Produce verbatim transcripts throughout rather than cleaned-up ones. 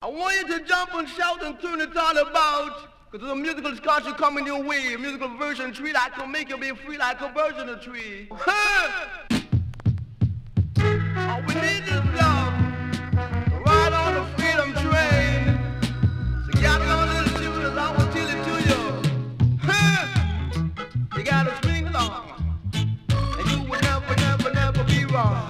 want you to jump and shout and turn it all about. Because there's a musical discussion coming your way. A musical version tree that can make you be free like a virgin of tree. All we need is love. Ride on the freedom train. So gather on little children, I will tell it to you. You gotta swing along. And you will never, never, never be wrong.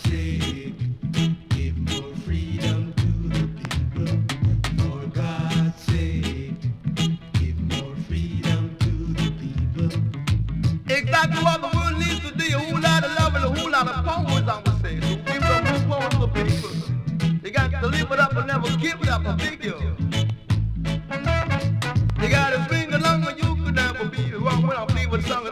Exactly what the world needs to do, a whole lot of love and a whole lot of power, I would say. So give them more power to the people. You got to live it up and never give it up, I beg you. You got to swing along or you could never be wrong when I play with a song